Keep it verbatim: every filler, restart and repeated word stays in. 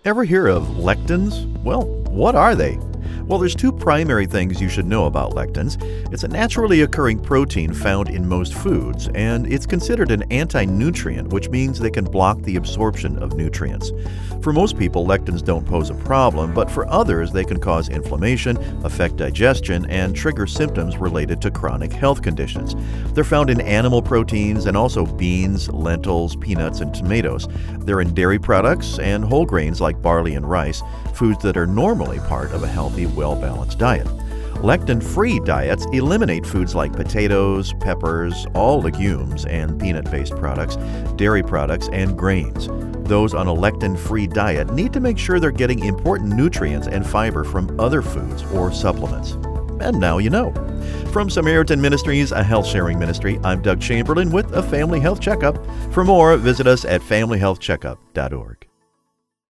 Ever hear of lectins? Well, what are they? Well, there's two primary things you should know about lectins. It's a naturally occurring protein found in most foods, and it's considered an anti-nutrient, which means they can block the absorption of nutrients. For most people, lectins don't pose a problem, but for others, they can cause inflammation, affect digestion, and trigger symptoms related to chronic health conditions. They're found in animal proteins and also beans, lentils, peanuts, and tomatoes. They're in dairy products and whole grains like barley and rice, foods that are normally part of a healthy, well-balanced diet. Lectin-free diets eliminate foods like potatoes, peppers, all legumes and peanut-based products, dairy products, and grains. Those on a lectin-free diet need to make sure they're getting important nutrients and fiber from other foods or supplements. And now you know. From Samaritan Ministries, a health-sharing ministry, I'm Doug Chamberlain with a Family Health Checkup. For more, visit us at family health checkup dot org.